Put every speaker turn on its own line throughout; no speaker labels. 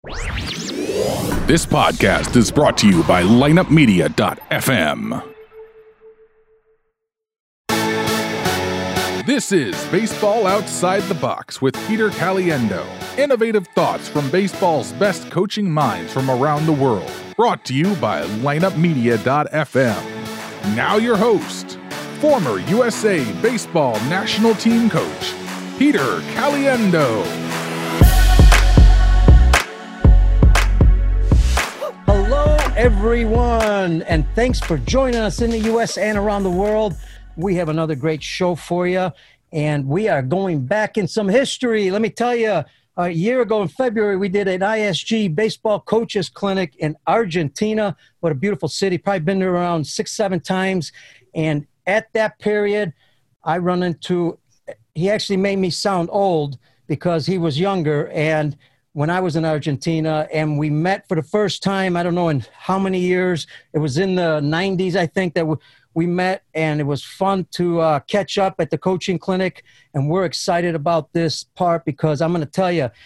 This podcast is brought to you by lineupmedia.fm. This is Baseball Outside the Box with Peter Caliendo. Innovative thoughts from baseball's best coaching minds from around the world. Brought to you by lineupmedia.fm. Now your host, former USA Baseball National Team Coach, Peter Caliendo.
Hello, everyone, and thanks for joining us in the U.S. and around the world. We have another great show for you, and we are going back in some history. Let me tell you, a year ago in February, we did an ISG baseball coaches clinic in Argentina. What a beautiful city. Probably been there around 6-7 times. And at that period, I run into, he actually made me sound old because he was younger. And when I was in Argentina and we met for the first time, I don't know in how many years, it was in the 90s, I think, that we met, and it was fun to catch up at the coaching clinic. And we're excited about this part because I'm going to tell you,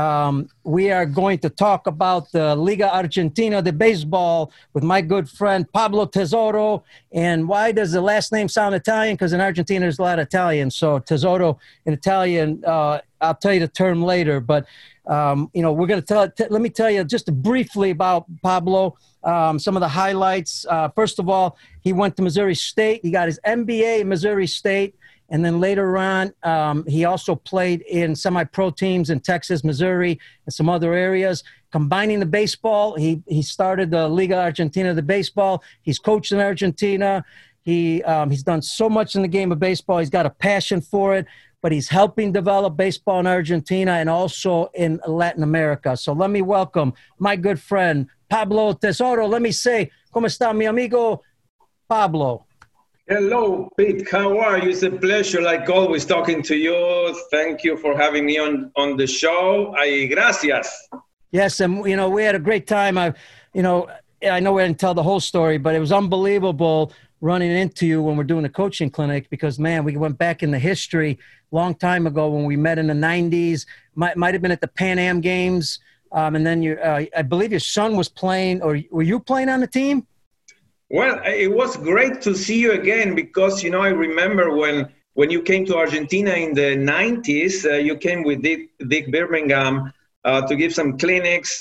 we are going to talk about the Liga Argentina de Baseball with my good friend Pablo Tesoro. And why does the last name sound Italian? Because in Argentina, there's a lot of Italian. So Tesoro in Italian, I'll tell you the term later. But, we're going to let me tell you just briefly about Pablo. Some of the highlights. First of all, he went to Missouri State. He got his MBA at Missouri State. And then later on, he also played in semi-pro teams in Texas, Missouri, and some other areas. Combining the baseball, he started the Liga Argentina de Baseball. He's coached in Argentina. He's done so much in the game of baseball. He's got a passion for it. But he's helping develop baseball in Argentina and also in Latin America. So let me welcome my good friend, Pablo Tesoro. Let me say, ¿Cómo está mi amigo Pablo?
Hello, Pete. How are you? It's a pleasure, like always, talking to you. Thank you for having me on the show. Gracias.
Yes, and, we had a great time. I know we didn't tell the whole story, but it was unbelievable running into you when we're doing the coaching clinic because, man, we went back in the history long time ago when we met in the 90s. Might have been at the Pan Am Games. And then I believe your son was playing, or were you playing on the team?
Well, it was great to see you again because, I remember when you came to Argentina in the 90s, you came with Dick Birmingham to give some clinics.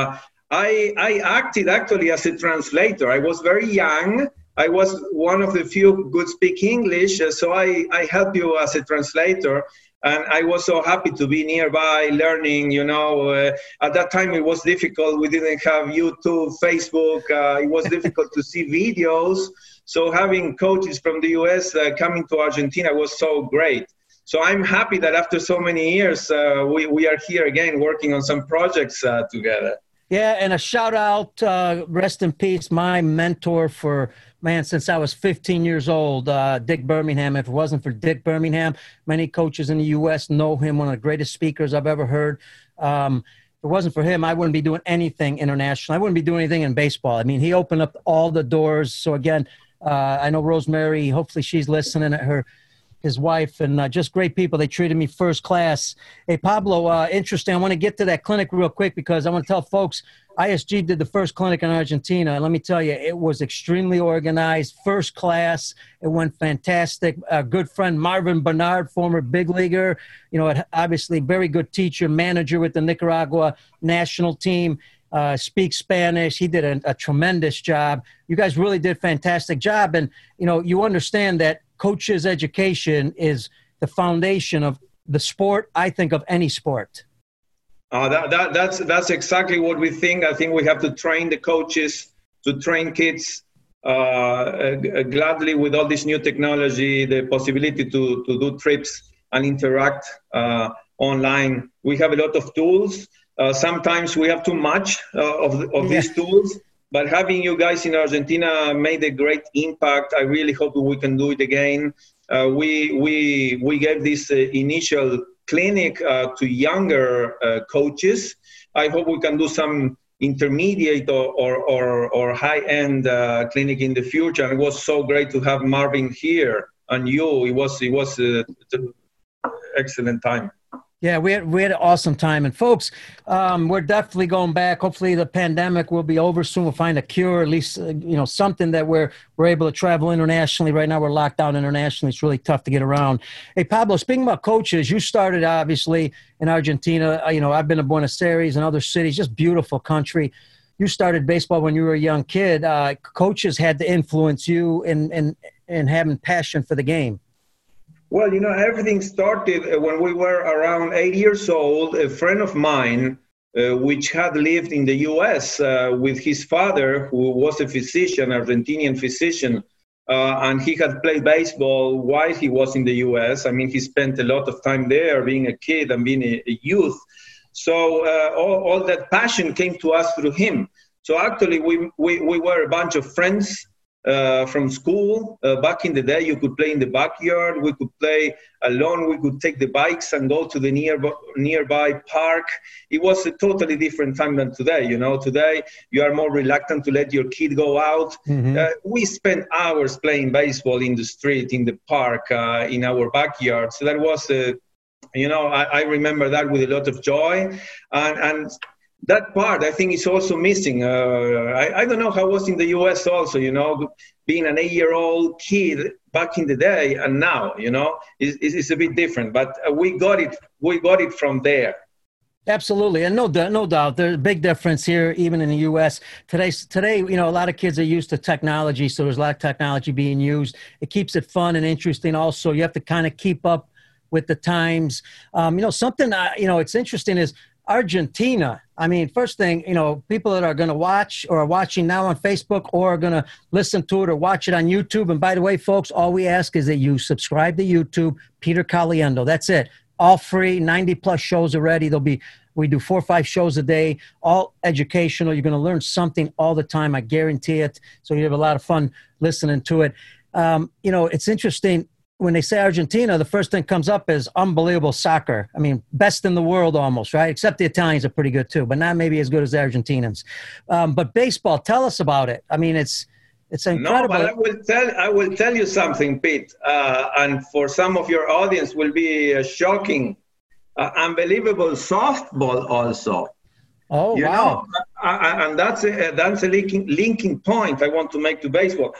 I acted actually as a translator. I was very young. I was one of the few who could speak English, so I helped you as a translator. And I was so happy to be nearby learning, At that time, it was difficult. We didn't have YouTube, Facebook. It was difficult to see videos. So having coaches from the U.S. Coming to Argentina was so great. So I'm happy that after so many years, we are here again working on some projects together.
Yeah, and a shout out, rest in peace, my mentor since I was 15 years old, Dick Birmingham. If it wasn't for Dick Birmingham, many coaches in the U.S. know him, one of the greatest speakers I've ever heard. If it wasn't for him, I wouldn't be doing anything international. I wouldn't be doing anything in baseball. I mean, he opened up all the doors. So, again, I know Rosemary, hopefully she's listening, his wife, and just great people. They treated me first class. Hey, Pablo, interesting. I want to get to that clinic real quick because I want to tell folks, ISG did the first clinic in Argentina. And let me tell you, it was extremely organized, first class. It went fantastic. A good friend, Marvin Bernard, former big leaguer, obviously very good teacher, manager with the Nicaragua national team, speaks Spanish. He did a tremendous job. You guys really did a fantastic job. And, you understand that coaches' education is the foundation of the sport, I think, of any sport.
That's exactly what we think. I think we have to train the coaches to train kids gladly with all this new technology, the possibility to do trips and interact online. We have a lot of tools. Sometimes we have too much of these tools. But having you guys in Argentina made a great impact. I really hope we can do it again. We gave this initial clinic to younger coaches. I hope we can do some intermediate or high-end clinic in the future. And it was so great to have Marvin here and you. It was an excellent time.
Yeah, we had an awesome time. And folks, we're definitely going back. Hopefully the pandemic will be over soon. We'll find a cure, at least, something that we're able to travel internationally. Right now we're locked down internationally. It's really tough to get around. Hey, Pablo, speaking about coaches, you started obviously in Argentina. I've been to Buenos Aires and other cities, just beautiful country. You started baseball when you were a young kid. Coaches had to influence you in having passion for the game.
Well, everything started when we were around 8 years old. A friend of mine, which had lived in the U.S. With his father, who was a physician, Argentinian physician, and he had played baseball while he was in the U.S. I mean, he spent a lot of time there being a kid and being a youth. So all that passion came to us through him. So actually, we were a bunch of friends from school. Back in the day, you could play in the backyard. We could play alone. We could take the bikes and go to the nearby park. It was a totally different time than today. Today you are more reluctant to let your kid go out. Mm-hmm. We spent hours playing baseball in the street, in the park, in our backyard. So that was, I remember that with a lot of joy. And that part, I think, is also missing. I don't know how it was in the U.S. also, being an 8-year-old kid back in the day and now, it's a bit different. But we got it from there.
Absolutely. And no doubt, there's a big difference here, even in the U.S. Today, a lot of kids are used to technology, so there's a lot of technology being used. It keeps it fun and interesting. Also, you have to kind of keep up with the times. Something, it's interesting is Argentina. I mean, first thing, people that are going to watch or are watching now on Facebook or are going to listen to it or watch it on YouTube. And by the way, folks, all we ask is that you subscribe to YouTube, Peter Caliendo. That's it. All free, 90 plus shows already. We do 4 or 5 shows a day, all educational. You're going to learn something all the time. I guarantee it. So you have a lot of fun listening to it. It's interesting. When they say Argentina, the first thing comes up is unbelievable soccer. I mean, best in the world almost, right? Except the Italians are pretty good too, but not maybe as good as the Argentinians. But baseball, tell us about it. I mean, it's incredible.
No, but I will tell you something, Pete, and for some of your audience will be shocking. Unbelievable softball also.
Oh, wow.
And that's a linking point I want to make to baseball.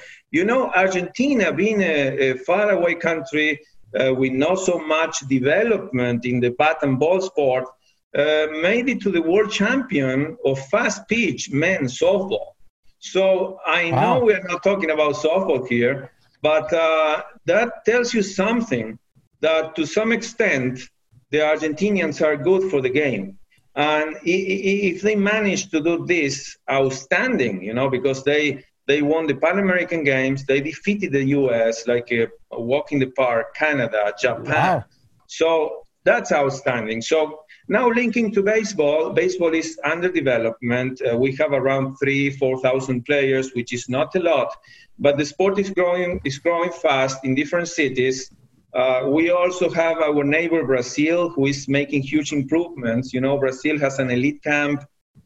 Argentina being a faraway country with not so much development in the bat and ball sport, made it to the world champion of fast pitch men's softball. So I know we are not talking about softball here, but that tells you something, that to some extent the Argentinians are good for the game. And if they manage to do this, outstanding, because they won the Pan American Games, they defeated the U.S. like a walk in the park, Canada, Japan. Wow. So that's outstanding. So now linking to baseball is under development. We have around 3,000-4,000 players, which is not a lot, but the sport is growing fast in different cities. We also have our neighbor Brazil, who is making huge improvements. Brazil has an elite camp.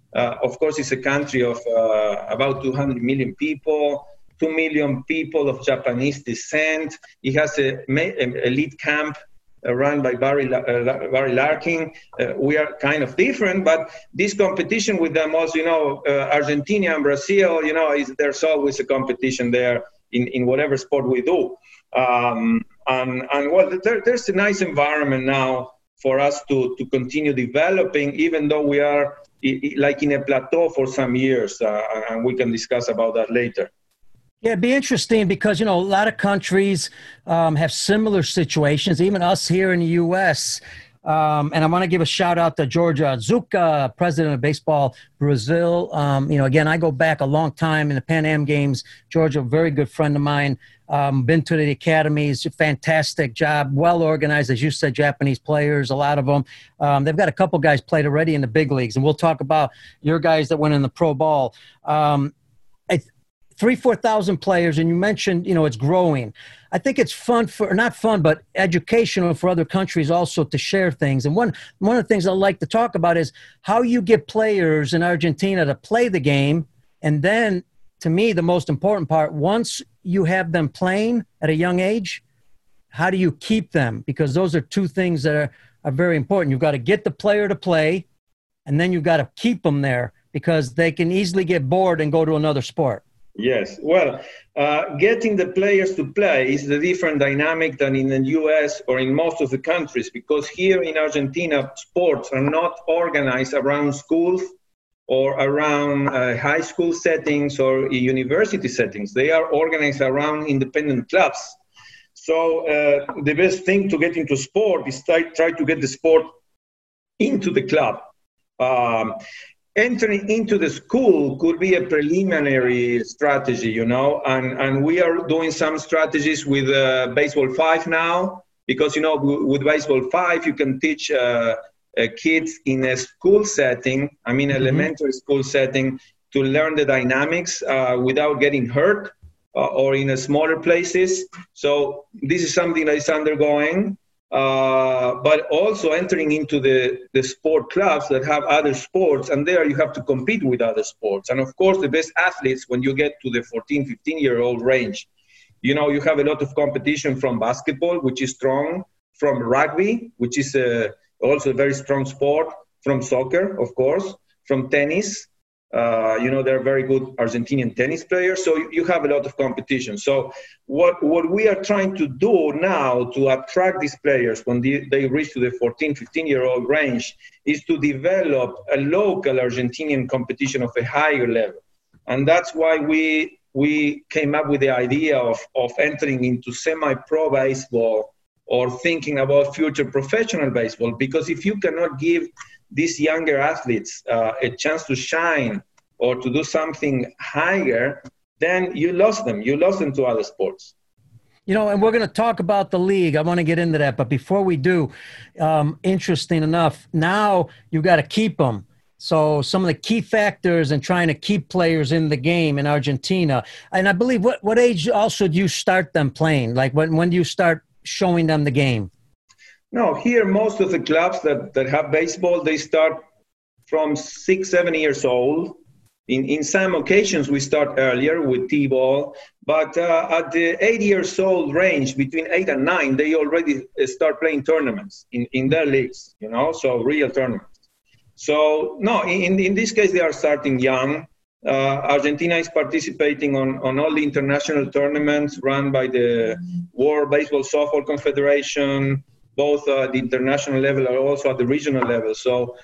Of course, it's a country of about 200 million people, 2 million people of Japanese descent. It has an elite camp run by Barry Larkin. We are kind of different, but this competition with them also, Argentina and Brazil, there's always a competition there in whatever sport we do. There's a nice environment now for us to continue developing, even though we are like in a plateau for some years, and we can discuss about that later.
Yeah, it'd be interesting because, a lot of countries have similar situations, even us here in the U.S., and I want to give a shout out to Jorge Azuca, president of Baseball Brazil. Again, I go back a long time in the Pan Am Games. Jorge, a very good friend of mine. Been to the academies, fantastic job, well organized, as you said, Japanese players, a lot of them. They've got a couple guys played already in the big leagues, and we'll talk about your guys that went in the pro ball. 3,000-4,000 players, and you mentioned, it's growing. I think it's not fun, but educational for other countries also to share things. And one of the things I like to talk about is how you get players in Argentina to play the game. And then, to me, the most important part, once you have them playing at a young age, how do you keep them? Because those are two things that are very important. You've got to get the player to play, and then you've got to keep them there because they can easily get bored and go to another sport.
Yes. Well, getting the players to play is a different dynamic than in the US or in most of the countries, because here in Argentina, sports are not organized around schools or around high school settings or university settings. They are organized around independent clubs. So the best thing to get into sport is try to get the sport into the club. Entering into the school could be a preliminary strategy, and we are doing some strategies with Baseball 5 now, because, with Baseball 5, you can teach kids in a school setting, elementary school setting, to learn the dynamics without getting hurt or in smaller places. So this is something that is undergoing. But also entering into the sport clubs that have other sports, and there you have to compete with other sports. And of course, the best athletes, when you get to the 14, 15-year-old range, you have a lot of competition from basketball, which is strong, from rugby, which is also a very strong sport, from soccer, of course, from tennis. They're very good Argentinian tennis players, so you have a lot of competition. So what we are trying to do now to attract these players when they reach to the 14, 15-year-old range is to develop a local Argentinian competition of a higher level. And that's why we came up with the idea of entering into semi-pro baseball or thinking about future professional baseball, because if you cannot give these younger athletes a chance to shine or to do something higher, then you lost them. You lost them to other sports.
And we're going to talk about the league. I want to get into that. But before we do, interesting enough, now you've got to keep them. So some of the key factors in trying to keep players in the game in Argentina. And I believe, what age also do you start them playing? Like when do you start showing them the game?
No, here most of the clubs that have baseball, they start from 6, 7 years old. In some occasions, we start earlier with T-ball, but at the 8 years old range, between 8 and 9, they already start playing tournaments in their leagues, so real tournaments. So, no, in this case, they are starting young. Argentina is participating on all the international tournaments run by the World Baseball Softball Confederation, both at the international level and also at the regional level. So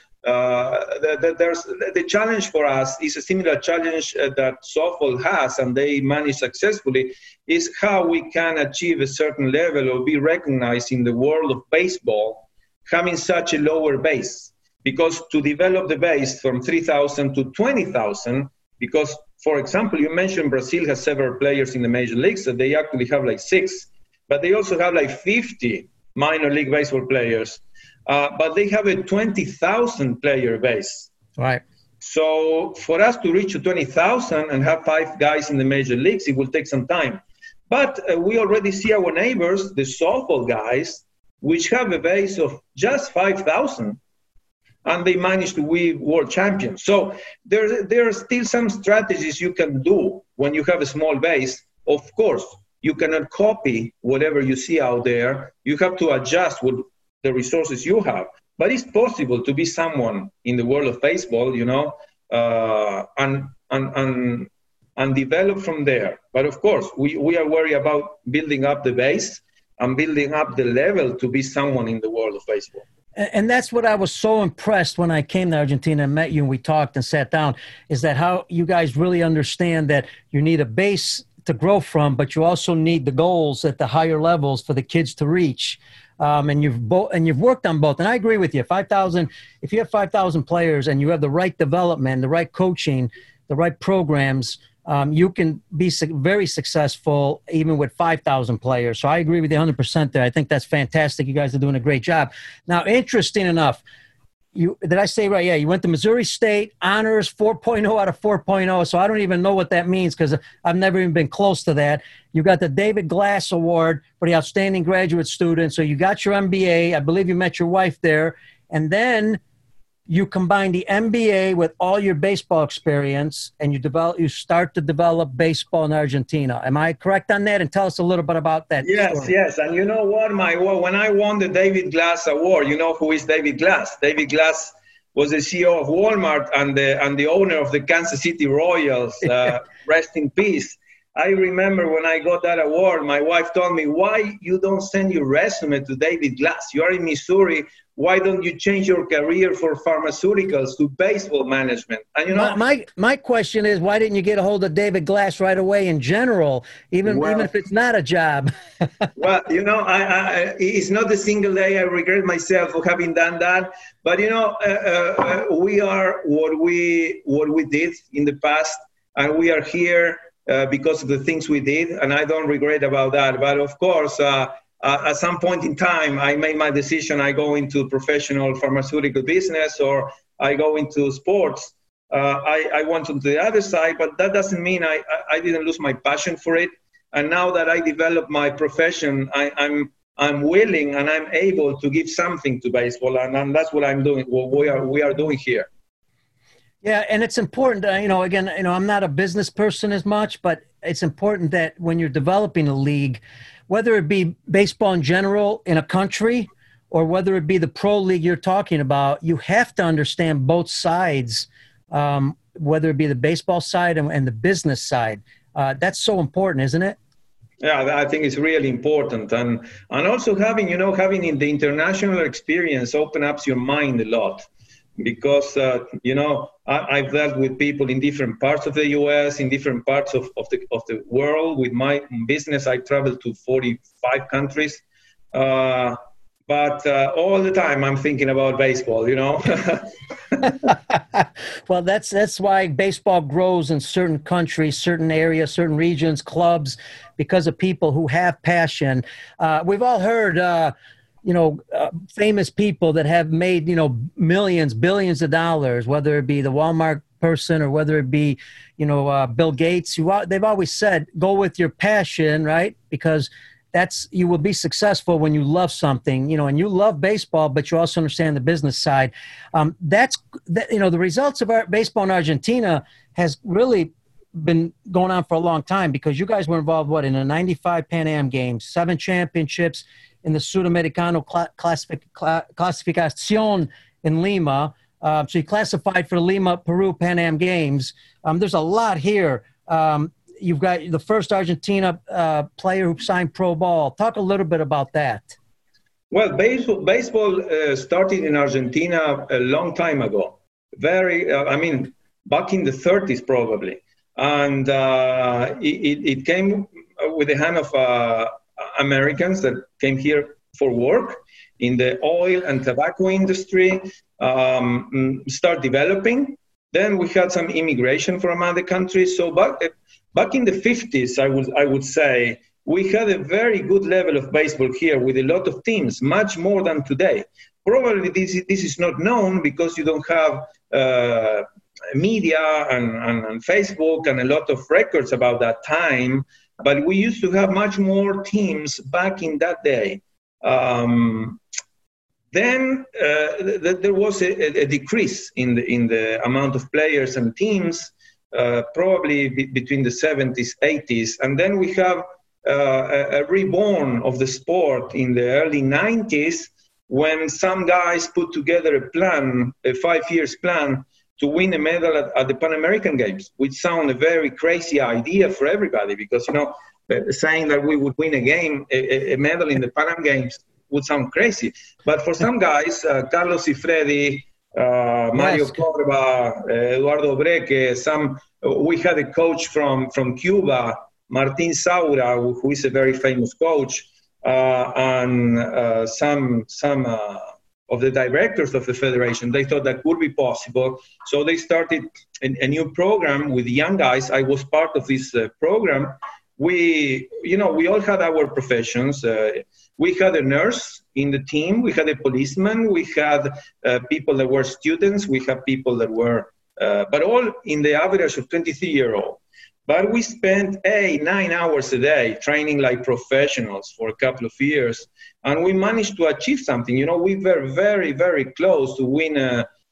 there's the challenge for us is a similar challenge that softball has, and they manage successfully, is how we can achieve a certain level or be recognized in the world of baseball having such a lower base. Because to develop the base from 3,000 to 20,000, because, for example, you mentioned Brazil has several players in the major leagues, so they actually have like 6, but they also have like 50 minor league baseball players, but they have a 20,000 player base.
Right.
So for us to reach 20,000 and have 5 guys in the major leagues, it will take some time. But we already see our neighbors, the softball guys, which have a base of just 5,000, and they managed to win world champions. So there are still some strategies you can do when you have a small base. Of course, you cannot copy whatever you see out there. You have to adjust with the resources you have. But it's possible to be someone in the world of baseball, and develop from there. But of course, we are worried about building up the base and building up the level to be someone in the world of baseball.
And that's what I was so impressed when I came to Argentina and met you and we talked and sat down, is that how you guys really understand that you need a base to grow from, but you also need the goals at the higher levels for the kids to reach. And you've worked on both. And I agree with you. 5,000, if you have 5,000 players and you have the right development, the right coaching, the right programs, you can be very successful even with 5,000 players. So I agree with you 100% there. I think that's fantastic. You guys are doing a great job. Now, interesting enough, did I say right? Yeah, you went to Missouri State, honors 4.0 out of 4.0. So I don't even know what that means because I've never even been close to that. You got the David Glass Award for the outstanding graduate student. So you got your MBA. I believe you met your wife there. And then you combine the MBA with all your baseball experience, and you start to develop baseball in Argentina. Am I correct on that? And tell us a little bit about that story.
Yes. And you know what? When I won the David Glass Award, you know who is David Glass? David Glass was the CEO of Walmart and the owner of the Kansas City Royals. Rest in peace. I remember when I got that award, my wife told me, why you don't send your resume to David Glass? You are in Missouri. Why don't you change your career for pharmaceuticals to baseball management? And you know,
my question is, why didn't you get a hold of David Glass right away in general, even if it's not a job?
Well, you know, it's not a single day I regret myself for having done that. But you know, we are what we did in the past, and we are here because of the things we did, and I don't regret about that. But of course, at some point in time, I made my decision. I go into professional pharmaceutical business, or I go into sports. I went to the other side, but that doesn't mean I didn't lose my passion for it. And now that I developed my profession, I'm willing and I'm able to give something to baseball, and that's what I'm doing. What we are doing here.
Yeah, and it's important. I'm not a business person as much, but it's important that when you're developing a league, whether it be baseball in general in a country or whether it be the pro league you're talking about, you have to understand both sides, whether it be the baseball side and the business side. That's so important, isn't it?
Yeah, I think it's really important. And also having in the international experience open up your mind a lot. Because, I've dealt with people in different parts of the U.S., in different parts of the world. With my business, I traveled to 45 countries. But all the time, I'm thinking about baseball, you know.
Well, that's why baseball grows in certain countries, certain areas, certain regions, clubs, because of people who have passion. We've all heard famous people that have made, millions, billions of dollars, whether it be the Walmart person or whether it be, Bill Gates. They've always said, go with your passion, right? Because you will be successful when you love something, and you love baseball, but you also understand the business side. The results of our baseball in Argentina has really been going on for a long time, because you guys were involved, in the 95 Pan Am games, 7 championships, in the Sudamericano Clasificación in Lima. So you classified for the Lima, Peru Pan Am Games. There's a lot here. You've got the first Argentina player who signed pro ball. Talk a little bit about that.
Well, baseball started in Argentina a long time ago. Back in the 30s probably. And it came with the hand of Americans that came here for work in the oil and tobacco industry, start developing. Then we had some immigration from other countries. So back in the 50s, I would say, we had a very good level of baseball here with a lot of teams, much more than today. Probably this is not known because you don't have media and Facebook and a lot of records about that time. But we used to have much more teams back in that day. Then there was a decrease in the amount of players and teams, probably between the 70s, 80s. And then we have a reborn of the sport in the early 90s, when some guys put together a plan, a 5-year plan, to win a medal at the Pan American Games, which sound a very crazy idea for everybody, because, saying that we would win a medal in the Pan Am Games would sound crazy. But for some guys, Carlos Cifredi, Mario Corba, Eduardo Breque, we had a coach from Cuba, Martin Saura, who is a very famous coach, and some of the directors of the federation. They thought that could be possible. So they started a new program with young guys. I was part of this program. We all had our professions. We had a nurse in the team. We had a policeman. We had people that were students. We had people that were, but all in the average of 23-year-old. But we spent 9 hours a day training like professionals for a couple of years. And we managed to achieve something. We were very, very close to win a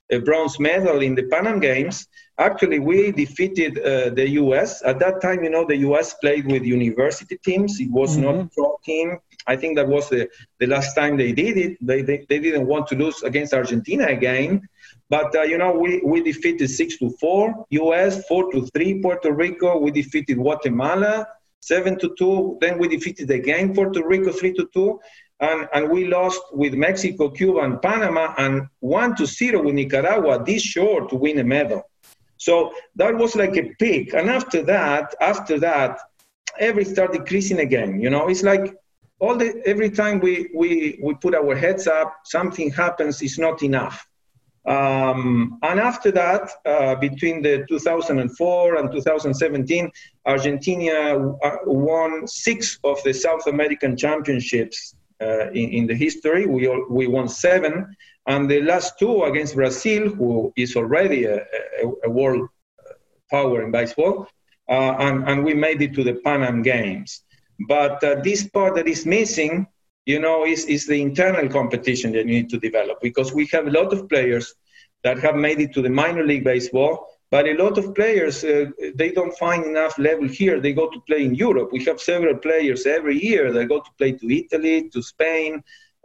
a bronze medal in the Pan Am Games. Actually, we defeated the U.S. At that time, the U.S. played with university teams. It was not a pro team. I think that was the last time they did it. They didn't want to lose against Argentina again. But, we defeated 6-4 U.S., 4-3 Puerto Rico. We defeated Guatemala 7-2. Then we defeated again Puerto Rico 3-2. And we lost with Mexico, Cuba, and Panama, and 1-0 with Nicaragua, this short to win a medal. So that was like a peak. And after that, everything started decreasing again. It's like every time we put our heads up, something happens, it's not enough. And after that, between the 2004 and 2017, Argentina won 6 of the South American championships in the history. We won 7, and the last 2 against Brazil, who is already a world power in baseball, and we made it to the Pan Am Games. But this part that is missing, is the internal competition that you need to develop, because we have a lot of players that have made it to the minor league baseball, but a lot of players, they don't find enough level here. They go to play in Europe. We have several players every year that go to play to Italy, to Spain.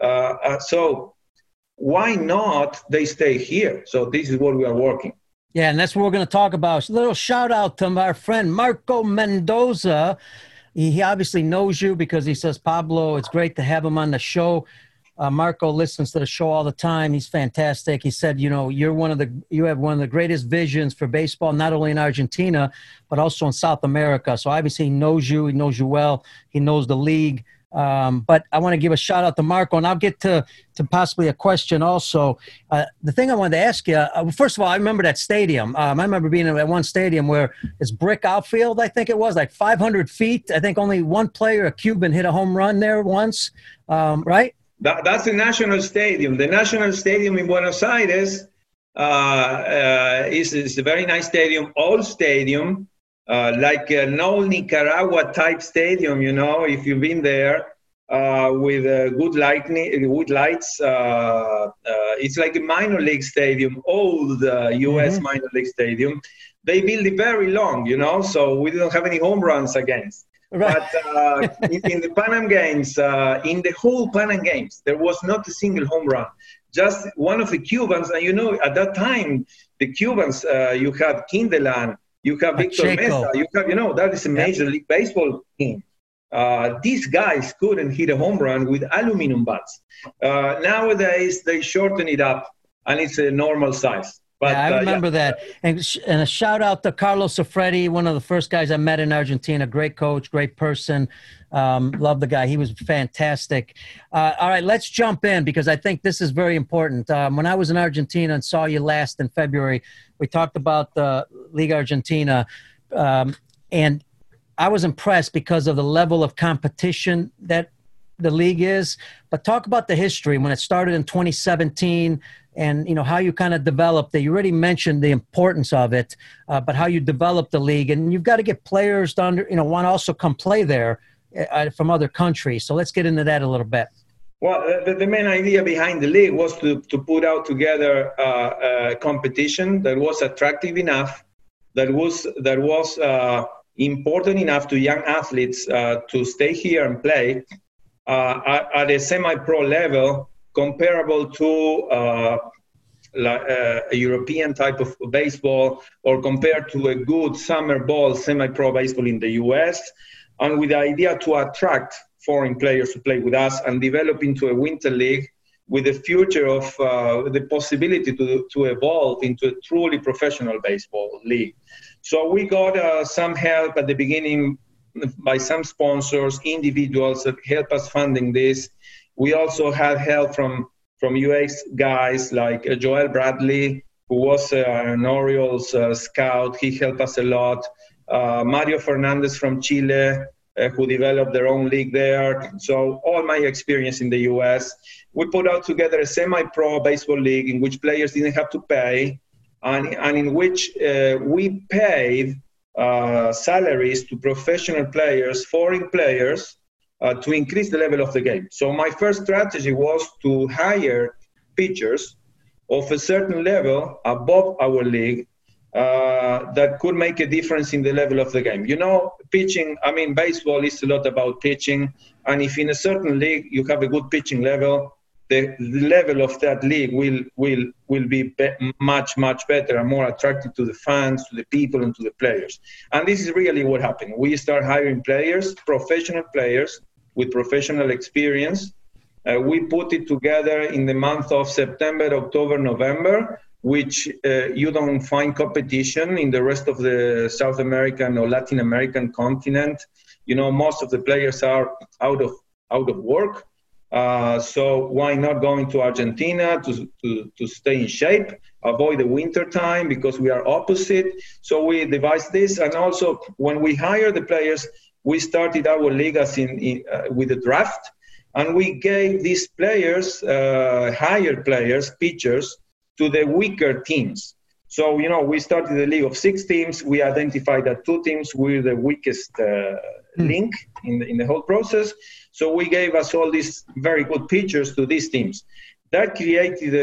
So why not they stay here? So this is what we are working.
Yeah, and that's what we're going to talk about. A little shout out to our friend Marco Mendoza. He obviously knows you because he says, Pablo, it's great to have him on the show. Marco listens to the show all the time. He's fantastic. He said, you have one of the greatest visions for baseball, not only in Argentina, but also in South America. So obviously he knows you well. He knows the league. But I want to give a shout out to Marco, and I'll get to possibly a question also. The thing I wanted to ask you, first of all, I remember that stadium. I remember being at one stadium where it's brick outfield, I think it was, like 500 feet. I think only one player, a Cuban, hit a home run there once, right?
That's the National Stadium. The National Stadium in Buenos Aires is a very nice stadium, old stadium, like an old Nicaragua type stadium, if you've been there, with good lights. It's like a minor league stadium, old U.S. minor league stadium. They build it very long, so we don't have any home runs against. Right. But in the Pan Am Games, in the whole Pan Am Games, there was not a single home run. Just one of the Cubans, and at that time, the Cubans, you have Kindelan, you have Victor Mesa, you have, that is a Major League Baseball team. These guys couldn't hit a home run with aluminum bats. Nowadays, they shorten it up, and it's a normal size. But,
I remember that. And a shout out to Carlos Sofredi, one of the first guys I met in Argentina. Great coach, great person. Love the guy. He was fantastic. All right, let's jump in because I think this is very important. When I was in Argentina and saw you last in February, we talked about the Liga Argentina. And I was impressed because of the level of competition that the league is. But talk about the history when it started in 2017 and, how you kind of developed it. You already mentioned the importance of it, but how you developed the league. And you've got to get players to want to also come play there from other countries. So let's get into that a little bit.
Well, the main idea behind the league was to put out together a competition that was attractive enough, that was important enough to young athletes to stay here and play at a semi-pro level, comparable to a European type of baseball, or compared to a good summer ball semi-pro baseball in the US, and with the idea to attract foreign players to play with us and develop into a winter league with the future of the possibility to evolve into a truly professional baseball league. So we got some help at the beginning by some sponsors, individuals that help us funding this. We also had help from US guys like Joel Bradley, who was an Orioles scout. He helped us a lot. Mario Fernandez from Chile, who developed their own league there. So all my experience in the US, we put out together a semi-pro baseball league in which players didn't have to pay, and in which we paid salaries to professional players, foreign players, to increase the level of the game. So my first strategy was to hire pitchers of a certain level above our league that could make a difference in the level of the game. You know, pitching, I mean, baseball is a lot about pitching. And if in a certain league you have a good pitching level, the level of that league will be much, much better and more attractive to the fans, to the people, and to the players. And this is really what happened. We start hiring players, professional players with professional experience. We put it together in the month of September, October, November, which you don't find competition in the rest of the South American or Latin American continent. You know, most of the players are out of work. So why not going to Argentina to stay in shape, avoid the winter time because we are opposite. So we devised this. And also when we hire the players, we started our league with a draft. And we gave these players, hired players, pitchers, to the weaker teams. So, you know, we started a league of 6 teams. We identified that 2 teams were the weakest link in the whole process. So we gave us all these very good pitchers to these teams. That created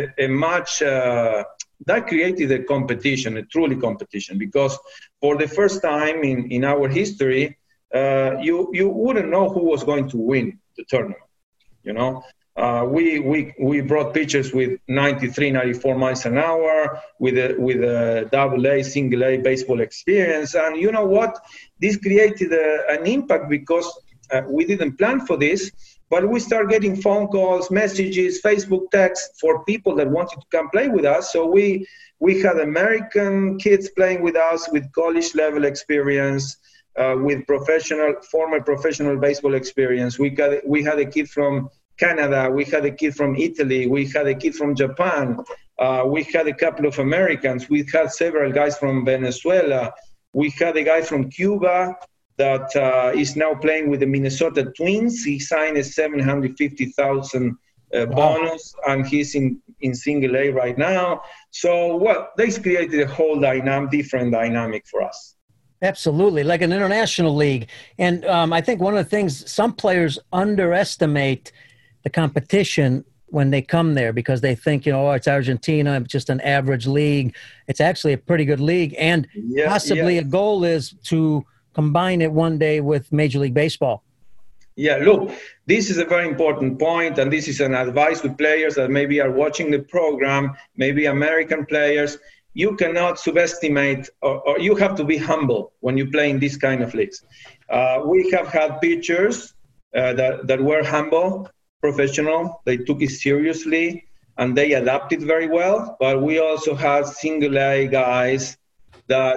that created a competition, a truly competition, because for the first time in our history, you wouldn't know who was going to win the tournament. You know, we brought pitchers with 93, 94 miles an hour, with a AA, single A baseball experience, and you know what? This created an impact because we didn't plan for this, but we started getting phone calls, messages, Facebook texts for people that wanted to come play with us. So we had American kids playing with us with college level experience. With former professional baseball experience. We had a kid from Canada, we had a kid from Italy, we had a kid from Japan, we had a couple of Americans, we had several guys from Venezuela, we had a guy from Cuba that is now playing with the Minnesota Twins. He signed a $750,000 bonus, and he's in single A right now. So, well, this created a whole different dynamic for us.
Absolutely, like an international league. And I think one of the things, some players underestimate the competition when they come there because they think, you know, oh, it's Argentina, it's just an average league. It's actually a pretty good league. And possibly a goal is to combine it one day with Major League Baseball.
Yeah, look, this is a very important point, and this is an advice to players that maybe are watching the program, maybe American players. You cannot subestimate, or you have to be humble when you play in this kind of leagues. We have had pitchers that were humble, professional. They took it seriously, and they adapted very well. But we also had single A guys that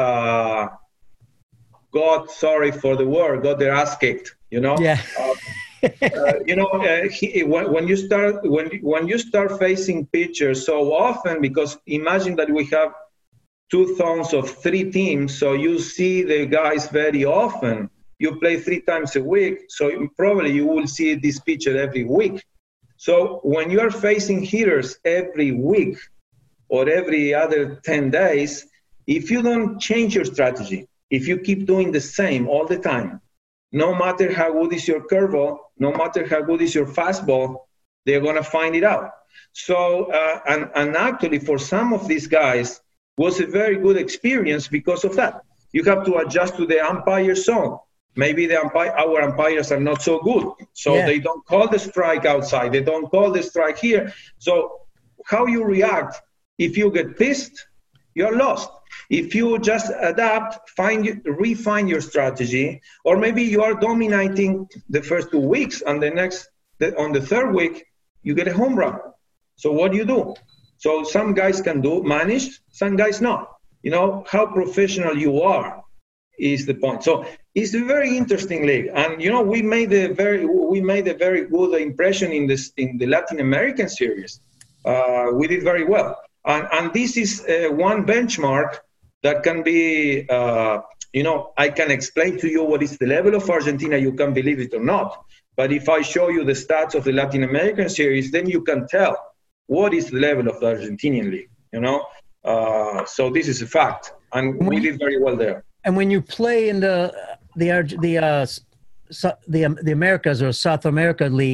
got, sorry for the word, got their ass kicked. You know.
Yeah.
You know, when you start facing pitchers so often, because imagine that we have 2 zones of 3 teams, so you see the guys very often. You play 3 times a week, so probably you will see this pitcher every week. So when you are facing hitters every week or every other 10 days, if you don't change your strategy, if you keep doing the same all the time, no matter how good is your curveball, no matter how good is your fastball, they're going to find it out. So, and actually for some of these guys was a very good experience because of that. You have to adjust to the umpire zone. Maybe our umpires are not so good. So they don't call the strike outside. They don't call the strike here. So how you react, if you get pissed, you're lost. If you just adapt, refine your strategy, or maybe you are dominating the first 2 weeks, and on the 3rd week, you get a home run. So what do you do? So some guys can manage, some guys not. You know, how professional you are is the point. So it's a very interesting league. And, you know, we made a very good impression in the Latin American series. We did very well. And this is one benchmark that can be, you know, I can explain to you what is the level of Argentina. You can believe it or not. But if I show you the stats of the Latin American series, then you can tell what is the level of the Argentinian league, you know. So this is a fact. And we did very well there.
And when you play in the Americas or South America League,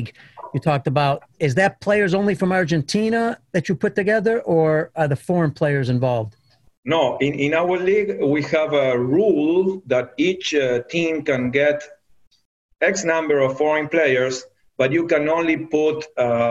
you talked about. Is that players only from Argentina that you put together, or are the foreign players involved?
No, in our league, we have a rule that each team can get X number of foreign players, but you can only put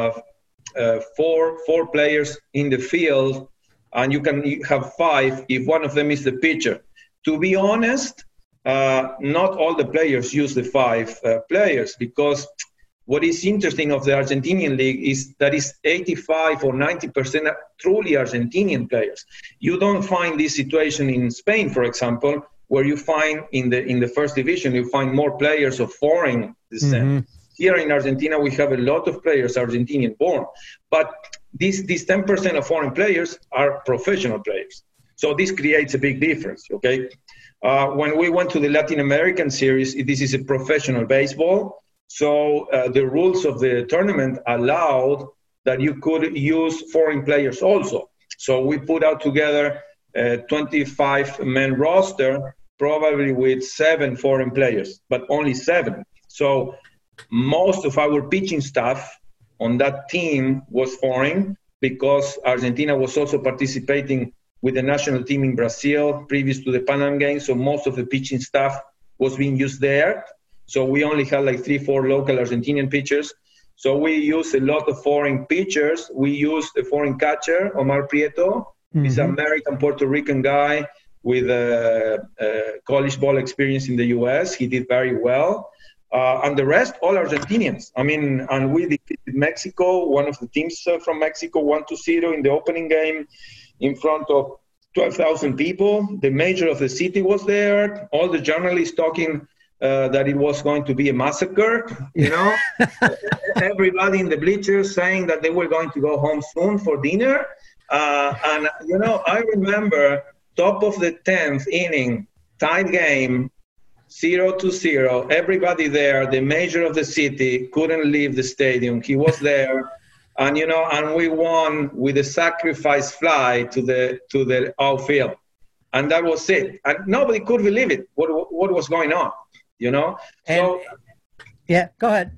four players in the field, and you can have 5 if one of them is the pitcher. To be honest, not all the players use the 5 players, because what is interesting of the Argentinian league is that it's 85 or 90% truly Argentinian players. You don't find this situation in Spain, for example, where you find in the first division, you find more players of foreign descent. Mm-hmm. Here in Argentina, we have a lot of players Argentinian born, but these 10% of foreign players are professional players. So this creates a big difference, okay? When we went to the Latin American series, this is a professional baseball. So the rules of the tournament allowed that you could use foreign players also. So we put out together a 25-man roster, probably with 7 foreign players, but only 7. So most of our pitching staff on that team was foreign, because Argentina was also participating with the national team in Brazil previous to the Pan Am Games. So most of the pitching staff was being used there. So we only had like 3-4 local Argentinian pitchers. So we used a lot of foreign pitchers. We used a foreign catcher, Omar Prieto. Mm-hmm. He's an American Puerto Rican guy with college ball experience in the US. He did very well. And the rest, all Argentinians. I mean, and we defeated Mexico, one of the teams from Mexico, 1-0 in the opening game in front of 12,000 people. The mayor of the city was there. All the journalists talking that it was going to be a massacre, you know. Everybody in the bleachers saying that they were going to go home soon for dinner. And, you know, I remember top of the 10th inning, tied game, 0-0. Everybody there, the mayor of the city, couldn't leave the stadium. He was there. And, you know, and we won with a sacrifice fly to the outfield. And that was it. And nobody could believe it, what was going on, you know? So,
yeah, go ahead.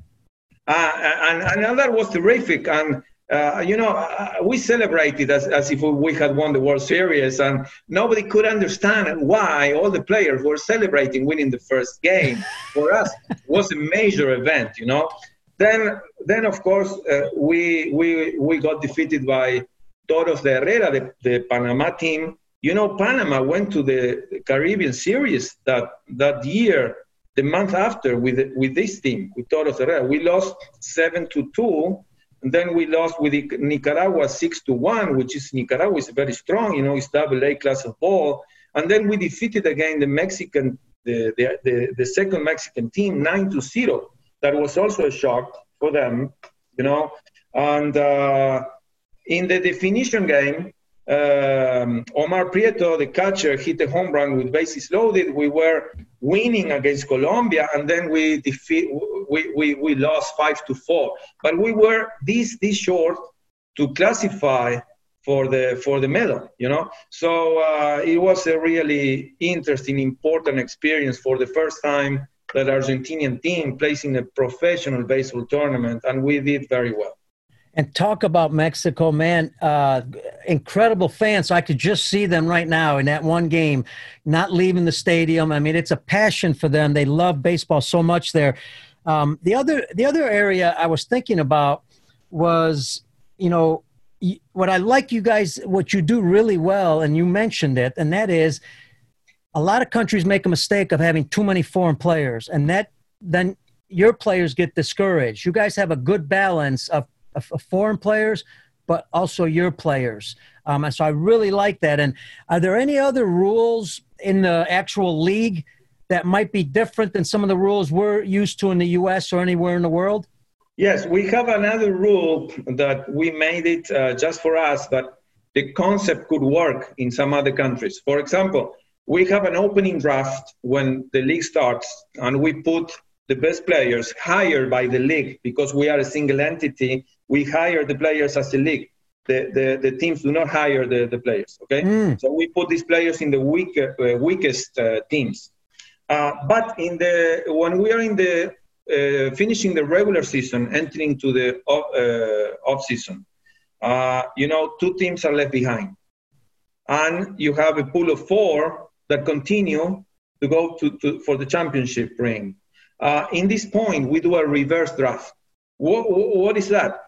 And that was terrific. And, you know, we celebrated as if we had won the World Series, and nobody could understand why all the players were celebrating winning the first game. For us, it was a major event, you know. Then of course, we got defeated by Toros de Herrera, the Panama team. You know, Panama went to the Caribbean Series that year, the month after, with this team, with Toros de Herrera. We lost 7-2. And then we lost with Nicaragua 6-1, which is Nicaragua is very strong, you know, it's AA class of ball. And then we defeated again the second Mexican team 9-0. That was also a shock for them, you know. And in the definition game, Omar Prieto, the catcher, hit a home run with bases loaded. We were winning against Colombia, and then we lost 5-4. But we were this short to classify for the medal, you know. So it was a really interesting, important experience for the first time that Argentinian team plays in a professional baseball tournament, and we did very well.
And talk about Mexico, man, incredible fans. So I could just see them right now in that one game, not leaving the stadium. I mean, it's a passion for them. They love baseball so much there. The other area I was thinking about was, you know, what I like you guys, what you do really well, and you mentioned it, and that is a lot of countries make a mistake of having too many foreign players, and that then your players get discouraged. You guys have a good balance of foreign players, but also your players. And so I really like that. And are there any other rules in the actual league that might be different than some of the rules we're used to in the U.S. or anywhere in the world?
Yes, we have another rule that we made it just for us, but the concept could work in some other countries. For example, we have an opening draft when the league starts, and we put the best players hired by the league because we are a single entity. We hire the players as a league. The teams do not hire the players, okay? So we put these players in the weakest teams. But when we are in the finishing the regular season, entering to the off season, two teams are left behind. And you have a pool of 4 that continue to go for the championship ring. In this point, we do a reverse draft. What is that?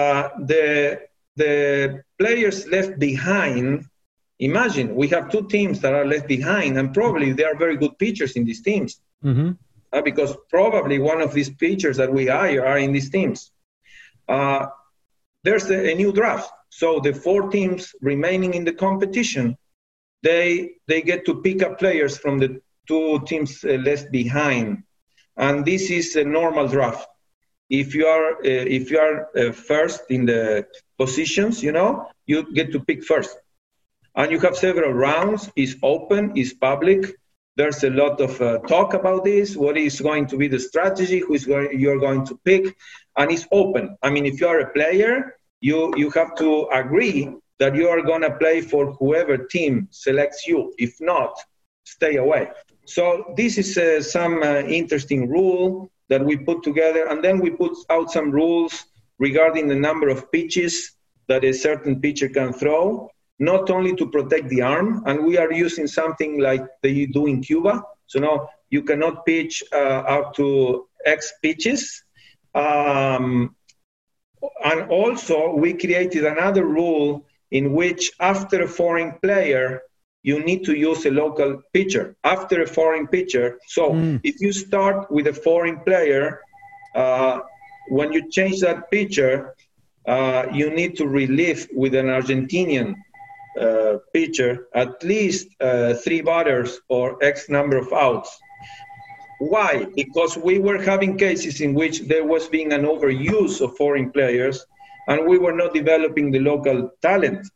The players left behind, imagine we have 2 teams that are left behind, and probably they are very good pitchers in these teams. Mm-hmm. Because probably one of these pitchers that we hire are in these teams. There's a new draft. So the 4 teams remaining in the competition, they get to pick up players from the 2 teams left behind. And this is a normal draft. If you are first in the positions, you get to pick first. And you have several rounds. It's open, it's public. There's a lot of talk about this. What is going to be the strategy? You're going to pick? And it's open. I mean, if you are a player, you have to agree that you are going to play for whoever team selects you. If not, stay away. So this is some interesting rule that we put together. And then we put out some rules regarding the number of pitches that a certain pitcher can throw, not only to protect the arm, and we are using something like they do in Cuba. So now you cannot pitch up to X pitches. And also we created another rule in which after a foreign player, you need to use a local pitcher. After a foreign pitcher, so if you start with a foreign player, when you change that pitcher, you need to relieve with an Argentinian pitcher at least 3 batters or X number of outs. Why? Because we were having cases in which there was being an overuse of foreign players and we were not developing the local talent.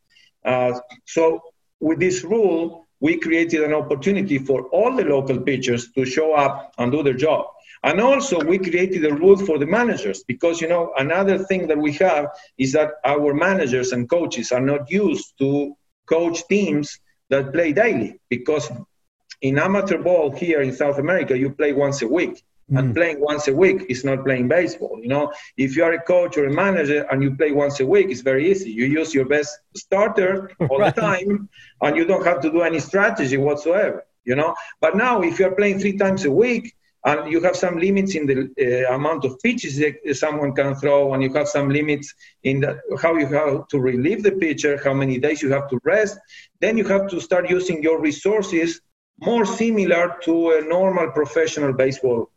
So with this rule, we created an opportunity for all the local pitchers to show up and do their job. And also we created a rule for the managers because, another thing that we have is that our managers and coaches are not used to coach teams that play daily, because in amateur ball here in South America, you play once a week. And playing once a week is not playing baseball. If you are a coach or a manager and you play once a week, it's very easy. You use your best starter all the time, and you don't have to do any strategy whatsoever. But now, if you are playing 3 times a week, and you have some limits in the amount of pitches that someone can throw, and you have some limits in how you have to relieve the pitcher, how many days you have to rest, then you have to start using your resources more similar to a normal professional baseball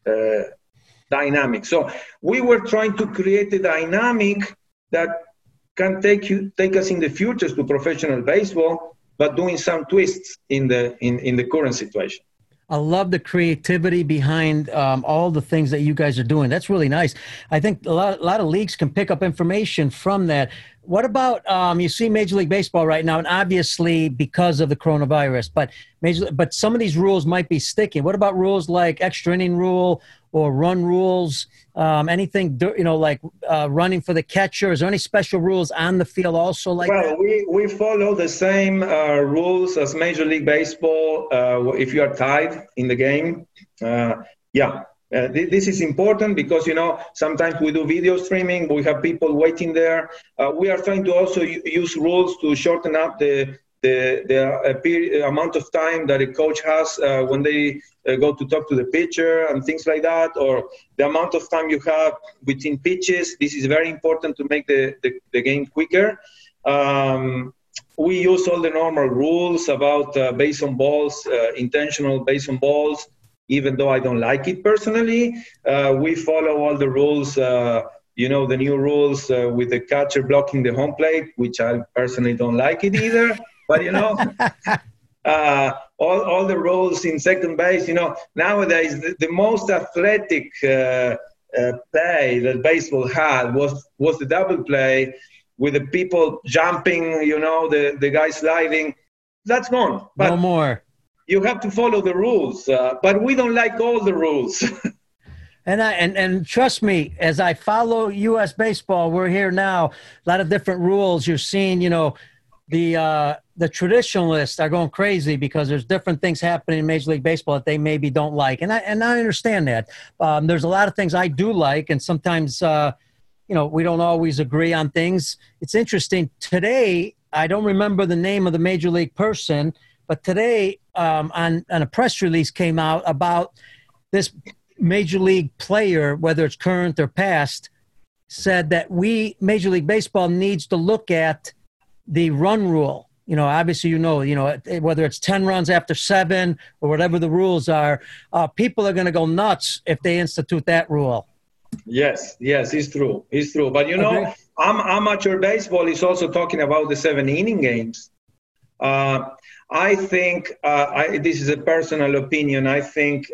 dynamic. So we were trying to create a dynamic that can take us in the future to professional baseball, but doing some twists in the current situation.
I love the creativity behind all the things that you guys are doing. That's really nice. I think a lot of leagues can pick up information from that. What about you see Major League Baseball right now, and obviously because of the coronavirus, but some of these rules might be sticking. What about rules like extra inning rule or run rules? Anything like running for the catcher? Is there any special rules on the field also like that?
Well, we follow the same rules as Major League Baseball. If you are tied in the game, this is important because, sometimes we do video streaming. We have people waiting there. We are trying to also use rules to shorten up the amount of time that a coach has when they go to talk to the pitcher and things like that, or the amount of time you have between pitches. This is very important to make the game quicker. We use all the normal rules about base on balls, intentional base on balls, even though I don't like it personally. We follow all the rules, the new rules with the catcher blocking the home plate, which I personally don't like it either. But, all the rules in second base, nowadays the most athletic play that baseball had was the double play with the people jumping, the guy sliding. That's gone. But
no more.
You have to follow the rules, but we don't like all the rules.
And trust me, as I follow U.S. baseball, we're here now. A lot of different rules. You're seeing, the traditionalists are going crazy because there's different things happening in Major League Baseball that they maybe don't like, and I understand that. There's a lot of things I do like, and sometimes we don't always agree on things. It's interesting today. I don't remember the name of the Major League person, but today on a press release came out about this Major League player, whether it's current or past, said that Major League Baseball needs to look at the run rule. Obviously, whether it's 10 runs after 7 or whatever the rules are, people are going to go nuts if they institute that rule.
Yes, it's true. But amateur baseball is also talking about the 7-inning games. I think this is a personal opinion. I think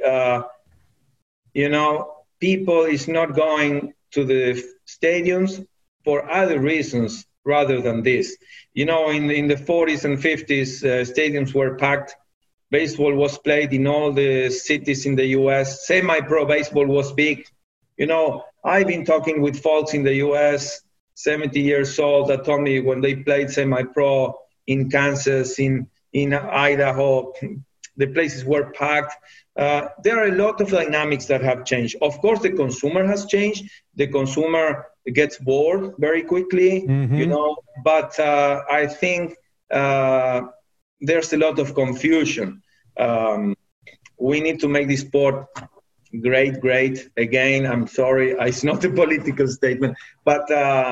people is not going to the stadiums for other reasons rather than this. In the 40s and 50s, stadiums were packed. Baseball was played in all the cities in the U.S. Semi-pro baseball was big. I've been talking with folks in the U.S., 70 years old, that told me when they played semi-pro in Kansas, in Idaho, the places were packed. There are a lot of dynamics that have changed. Of course, the consumer has changed. The consumer gets bored very quickly, but I think there's a lot of confusion. We need to make this sport great. Again, I'm sorry, it's not a political statement, but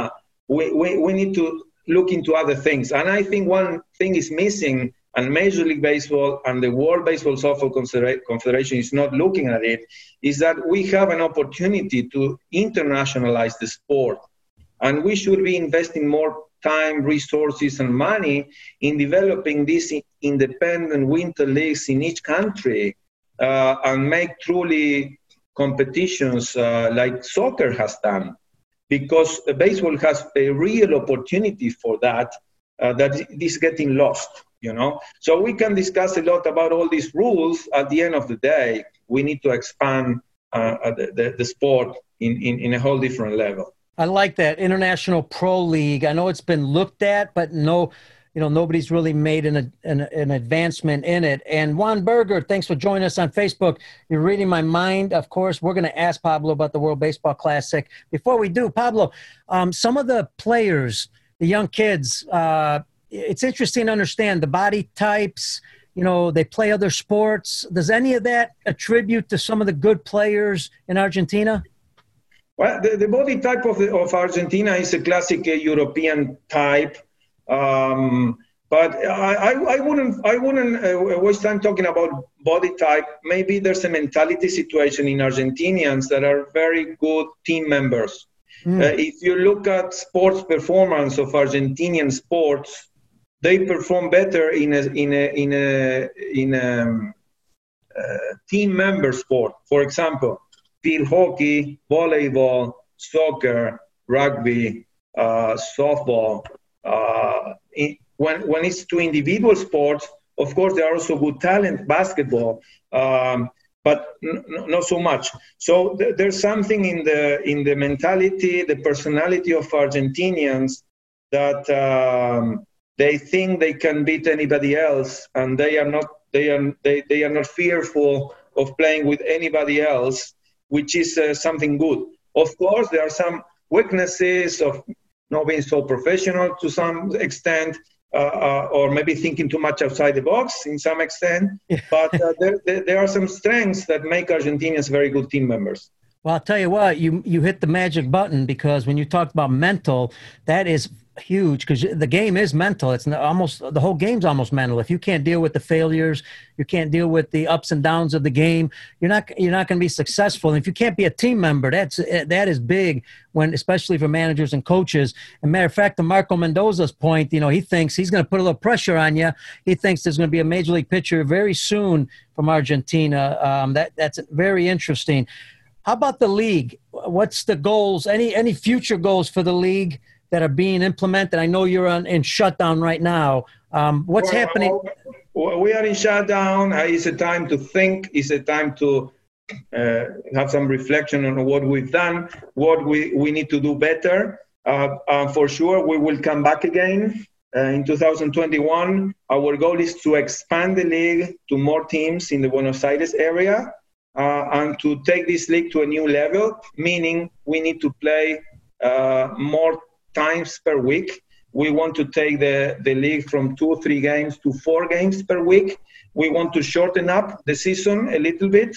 we need to look into other things. And I think one thing is missing, and Major League Baseball and the World Baseball Softball Confederation is not looking at it, is that we have an opportunity to internationalize the sport. And we should be investing more time, resources, and money in developing these independent winter leagues in each country and make truly competitions like soccer has done. Because baseball has a real opportunity for that is getting lost. So we can discuss a lot about all these rules. At the end of the day, we need to expand the sport in a whole different level.
I like that International Pro League. I know it's been looked at, but nobody's really made an advancement in it. And Juan Berger, thanks for joining us on Facebook. You're reading my mind. Of course, we're going to ask Pablo about the World Baseball Classic. Before we do, Pablo, some of the players, the young kids, it's interesting to understand the body types. They play other sports. Does any of that attribute to some of the good players in Argentina?
Well, the body type of Argentina is a classic European type. But I wouldn't waste time talking about body type. Maybe there's a mentality situation in Argentinians that are very good team members. If you look at sports performance of Argentinian sports, they perform better in a team member sport. For example, field hockey, volleyball, soccer, rugby, softball. When it's to individual sports, of course, there are also good talent, basketball, but not so much. So there's something in the mentality, the personality of Argentinians that they think they can beat anybody else, and they are not fearful of playing with anybody else, which is something good. Of course, there are some weaknesses of not being so professional to some extent, or maybe thinking too much outside the box in some extent. But there are some strengths that make Argentinians very good team members.
Well, I'll tell you what, you hit the magic button, because when you talk about mental, that is huge, because the game is mental. It's almost the whole game's almost mental. If you can't deal with the failures, you can't deal with the ups and downs of the game, you're not going to be successful. And if you can't be a team member, that is big, especially for managers and coaches. And matter of fact, to Marco Mendoza's point, he thinks he's going to put a little pressure on you. He thinks there's going to be a major league pitcher very soon from Argentina. That's very interesting. How about the league? What's the goals? Any future goals for the league that are being implemented? I know you're in shutdown right now. What's happening?
We are in shutdown. It's a time to think. It's a time to have some reflection on what we've done, what we need to do better. For sure, we will come back again. In 2021, our goal is to expand the league to more teams in the Buenos Aires area and to take this league to a new level, meaning we need to play more times per week. We want to take the league from 2 or 3 games to 4 games per week. We want to shorten up the season a little bit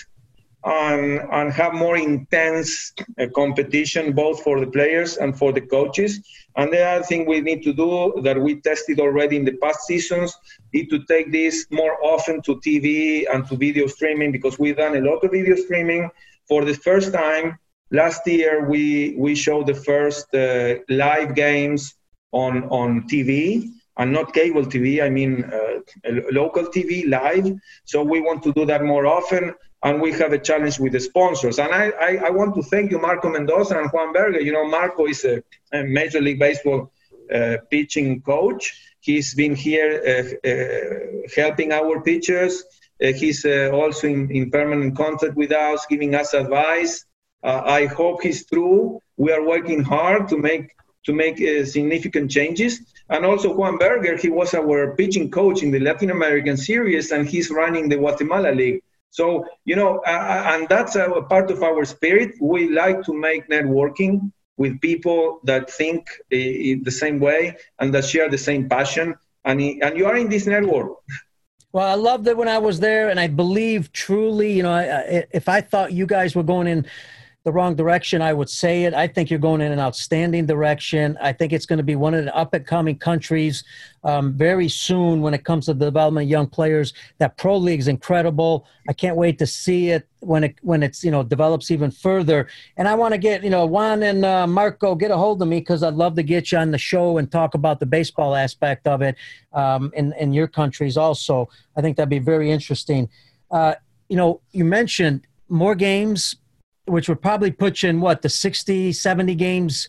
and have more intense competition, both for the players and for the coaches. And the other thing we need to do that we tested already in the past seasons is to take this more often to TV and to video streaming, because we've done a lot of video streaming. For the first time last year, we showed the first live games on TV, and not cable TV, I mean local TV live. So we want to do that more often, and we have a challenge with the sponsors. And I want to thank you, Marco Mendoza and Juan Berger. You know, Marco is a Major League Baseball pitching coach. He's been here helping our pitchers. He's also in permanent contact with us, giving us advice. I hope he's true. We are working hard to make significant changes. And also Juan Berger, he was our pitching coach in the Latin American Series, and he's running the Guatemala League. So, you know, and that's a part of our spirit. We like to make networking with people that think the same way and that share the same passion. And you are in this network.
Well, I loved it when I was there, and I believe truly, you know, if I thought you guys were going in the wrong direction, I would say it. I think you're going in an outstanding direction. I think it's going to be one of the up-and-coming countries very soon when it comes to the development of young players. That Pro League is incredible. I can't wait to see it when it's, you know, develops even further. And I want to get, you know, Juan and Marco, get a hold of me, because I'd love to get you on the show and talk about the baseball aspect of it in your countries also. I think that'd be very interesting. You know, you mentioned more games, which would probably put you in the 60, 70 games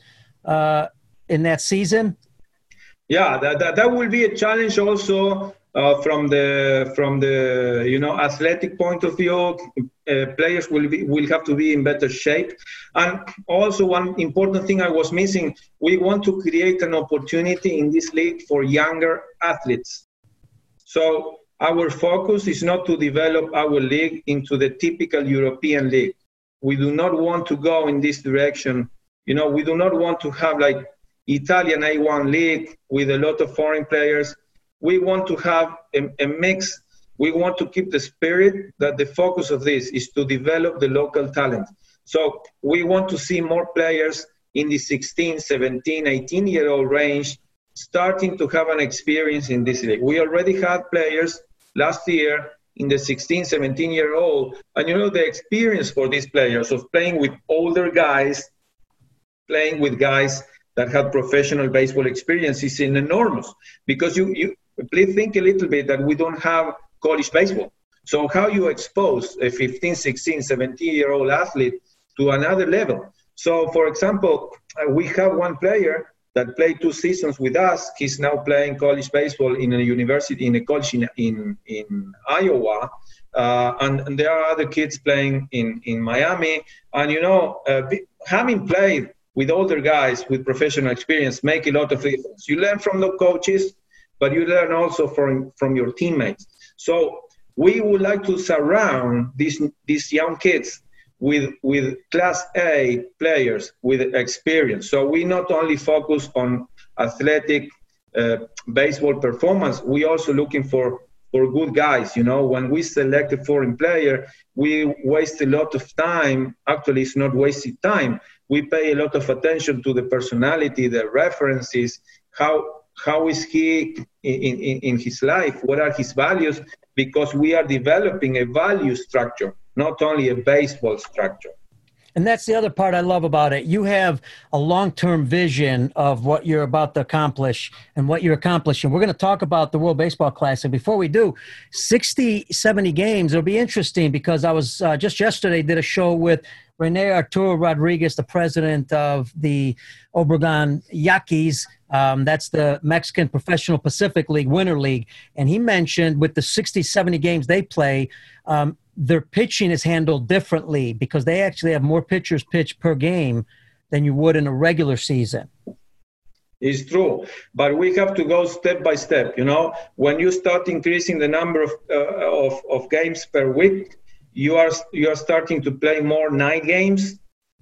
in that season?
Yeah, that will be a challenge also from the you know, athletic point of view. Players will have to be in better shape. And also one important thing I was missing, we want to create an opportunity in this league for younger athletes. So our focus is not to develop our league into the typical European league. We do not want to go in this direction. You know, we do not want to have like Italian A1 league with a lot of foreign players. We want to have a mix. We want to keep the spirit that the focus of this is to develop the local talent. So we want to see more players in the 16, 17, 18-year-old range starting to have an experience in this league. We already had players last year in the 16, 17-year-old, and you know, the experience for these players of playing with older guys, playing with guys that have professional baseball experience is enormous, because you please think a little bit that we don't have college baseball. So how you expose a 15, 16, 17-year-old athlete to another level? So for example, we have one player that played 2 seasons with us. He's now playing college baseball in a university, in a college in Iowa. And there are other kids playing in Miami. And, you know, having played with older guys with professional experience make a lot of difference. You learn from the coaches, but you learn also from your teammates. So we would like to surround these young kids with Class A players with experience. So we not only focus on athletic baseball performance, we also looking for good guys. You know, when we select a foreign player, we waste a lot of time. Actually, it's not wasted time. We pay a lot of attention to the personality, the references, how is he in his life, what are his values, because we are developing a value structure, not only a baseball structure.
And that's the other part I love about it. You have a long-term vision of what you're about to accomplish and what you're accomplishing. We're going to talk about the World Baseball Classic. Before we do, 60, 70 games, it'll be interesting, because I was just yesterday did a show with Rene Arturo Rodriguez, the president of the Obregon Yaquis. That's the Mexican Professional Pacific League, Winter League. And he mentioned with the 60, 70 games they play, their pitching is handled differently, because they actually have more pitchers pitched per game than you would in a regular season.
It's true, but we have to go step by step. When you start increasing the number of games per week, you are starting to play more night games.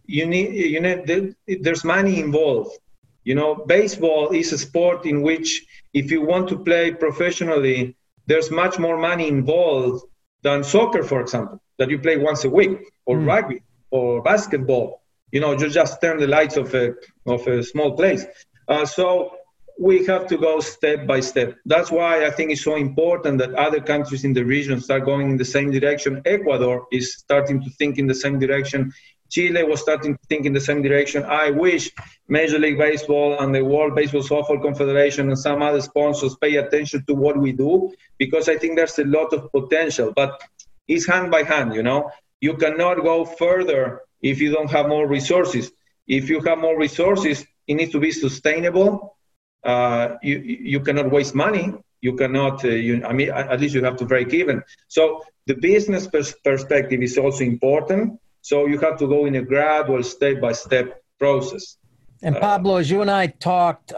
There's money involved. Baseball is a sport in which, if you want to play professionally, there's much more money involved than soccer, for example, that you play once a week, or rugby or basketball. You just turn the lights of a small place. So we have to go step by step. That's why I think it's so important that other countries in the region start going in the same direction. Ecuador is starting to think in the same direction. Chile was starting to think in the same direction. I wish Major League Baseball and the World Baseball Softball Confederation and some other sponsors pay attention to what we do, because I think there's a lot of potential. But it's hand by hand, You cannot go further if you don't have more resources. If you have more resources, it needs to be sustainable. You cannot waste money. You cannot, at least you have to break even. So the business perspective is also important. So you have to go in a gradual, step-by-step process.
And Pablo, as you and I talked,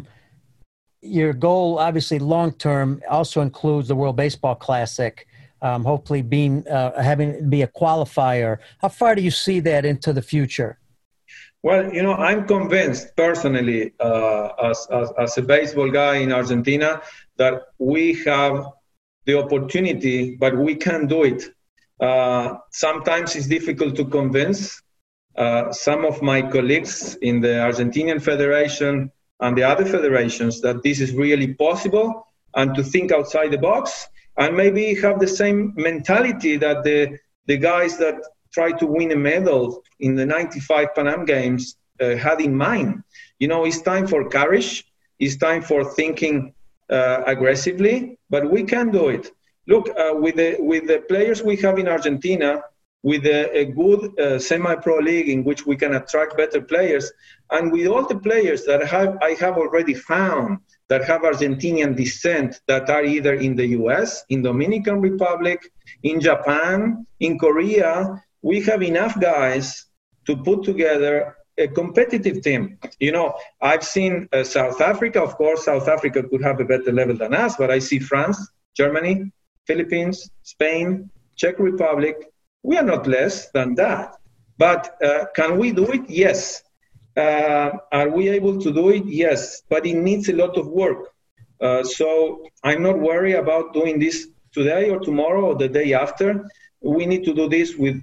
your goal, obviously long-term, also includes the World Baseball Classic, hopefully having be a qualifier. How far do you see that into the future?
Well, I'm convinced personally, as a baseball guy in Argentina, that we have the opportunity, but we can do it. Sometimes it's difficult to convince some of my colleagues in the Argentinian Federation and the other federations that this is really possible, and to think outside the box, and maybe have the same mentality that the guys that try to win a medal in the 95 Pan Am Games had in mind. It's time for courage. It's time for thinking aggressively, but we can do it. Look, with the players we have in Argentina, with a good semi-pro league in which we can attract better players, and with all the players that I have already found that have Argentinian descent, that are either in the US, in Dominican Republic, in Japan, in Korea, we have enough guys to put together a competitive team. I've seen South Africa. Of course, South Africa could have a better level than us, but I see France, Germany, Philippines, Spain, Czech Republic. We are not less than that. But can we do it? Yes. Are we able to do it? Yes. But it needs a lot of work. So I'm not worried about doing this today or tomorrow or the day after. We need to do this when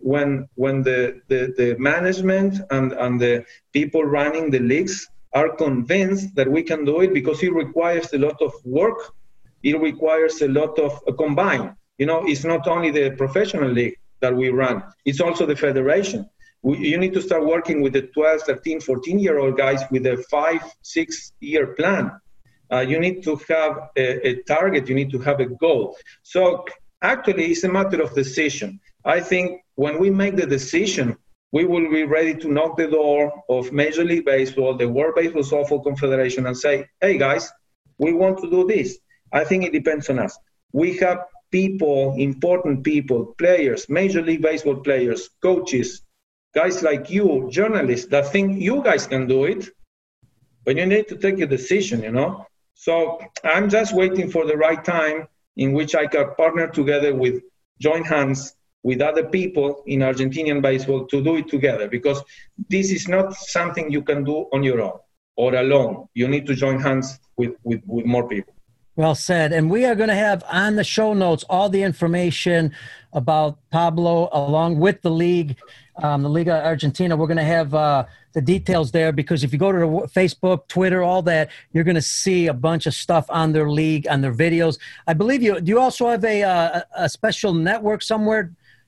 the management and the people running the leagues are convinced that we can do it, because it requires a lot of work. It requires a lot of combined. It's not only the professional league that we run, it's also the federation. You need to start working with the 12, 13, 14-year-old guys with a 5-6 year plan. You need to have a target. You need to have a goal. So actually, it's a matter of decision. I think when we make the decision, we will be ready to knock the door of Major League Baseball, the World Baseball Softball Confederation, and say, hey, guys, we want to do this. I think it depends on us. We have people, important people, players, Major League Baseball players, coaches, guys like you, journalists, that think you guys can do it, but you need to take a decision, So I'm just waiting for the right time in which I can partner together with, join hands with other people in Argentinian baseball to do it together, because this is not something you can do on your own or alone. You need to join hands with more people.
Well said. And we are going to have on the show notes all the information about Pablo along with the league, the Liga Argentina. We're going to have the details there, because if you go to the Facebook, Twitter, all that, you're going to see a bunch of stuff on their league, on their videos. I believe do you also have a special network somewhere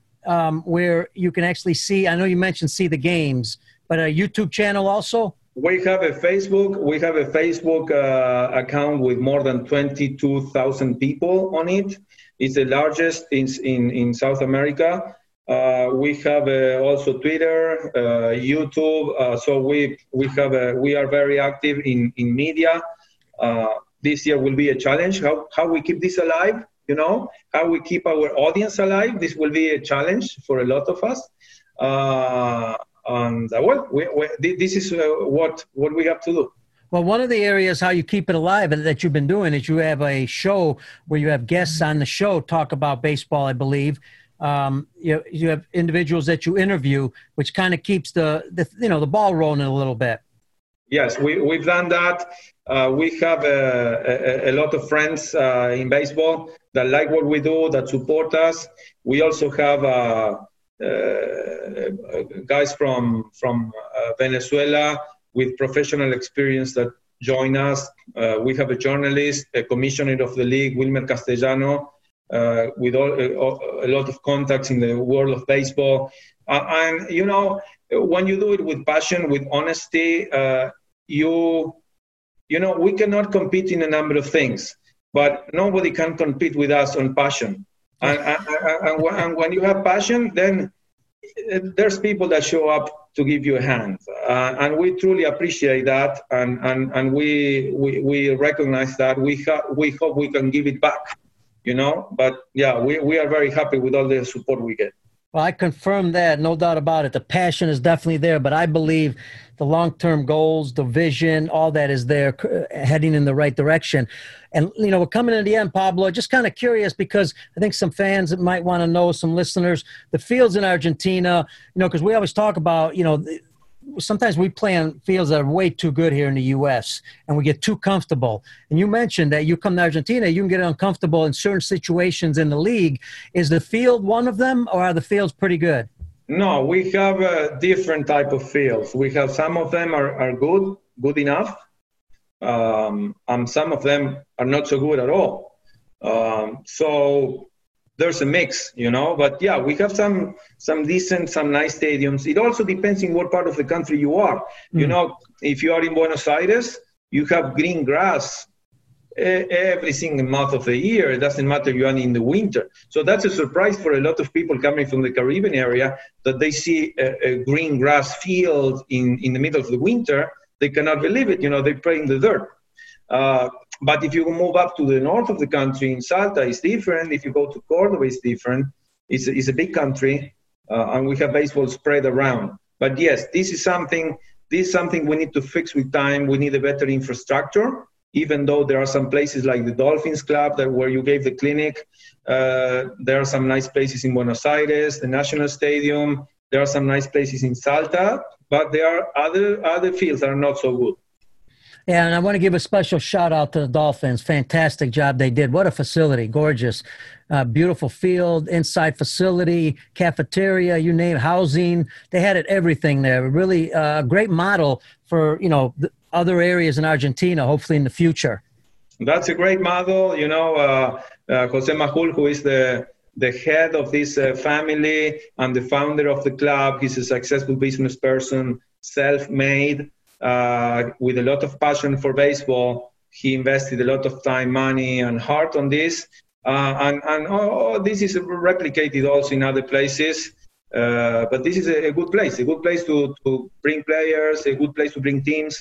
where you can actually see, I know you mentioned see the games, but a YouTube channel also?
We have a Facebook. We have a Facebook account with more than 22,000 people on it. It's the largest in South America. We have also Twitter, YouTube. So we are very active in media. This year will be a challenge. How we keep this alive? How we keep our audience alive. This will be a challenge for a lot of us. And this is what we have to do.
Well, one of the areas how you keep it alive that you've been doing is you have a show where you have guests on the show talk about baseball, I believe. You have individuals that you interview, which kind of keeps the ball rolling a little bit.
Yes, we've done that. We have a lot of friends in baseball that like what we do, that support us. We also have guys from Venezuela with professional experience that join us. We have a journalist, a commissioner of the league, Wilmer Castellano, with a lot of contacts in the world of baseball. And, you know, when you do it with passion, with honesty, you know, we cannot compete in a number of things, but nobody can compete with us on passion. And when you have passion, then there's people that show up to give you a hand. And we truly appreciate that. And we recognize that. We hope we can give it back, you know. But, yeah, we are very happy with all the support we get.
Well, I confirm that, no doubt about it. The passion is definitely there, but I believe the long-term goals, the vision, all that is there, heading in the right direction. And, you know, we're coming to the end, Pablo. Just kind of curious because I think some fans might want to know, some listeners, the fields in Argentina, you know, because we always talk about, you know, sometimes we play on fields that are way too good here in the U.S. and we get too comfortable. And you mentioned that you come to Argentina, you can get uncomfortable in certain situations in the league. Is the field one of them, or are the fields pretty good?
No, we have a different type of fields. We have some of them are good enough, and some of them are not so good at all. So there's a mix, you know, but yeah, we have some decent, some nice stadiums. It also depends in what part of the country you are. You know, if you are in Buenos Aires, you have green grass every single month of the year. It doesn't matter if you are in the winter. So that's a surprise for a lot of people coming from the Caribbean area, that they see a green grass field in the middle of the winter. They cannot believe it. You know, they play in the dirt. But if you move up to the north of the country, in Salta, it's different. If you go to Cordoba, it's different. It's a big country, and we have baseball spread around. But yes, this is something we need to fix with time. We need a better infrastructure, even though there are some places like the Dolphins Club where you gave the clinic. There are some nice places in Buenos Aires, the National Stadium. There are some nice places in Salta, but there are other fields that are not so good.
Yeah, and I want to give a special shout out to the Dolphins. Fantastic job they did. What a facility. Gorgeous. Beautiful field, inside facility, cafeteria, you name it, housing. They had it, everything there. Really a great model for, you know, other areas in Argentina, hopefully in the future.
That's a great model. You know, Jose Majul, who is the head of this family and the founder of the club, he's a successful business person, self-made. With a lot of passion for baseball. He invested a lot of time, money, and heart on this. And this is replicated also in other places. But this is a good place to bring players, a good place to bring teams.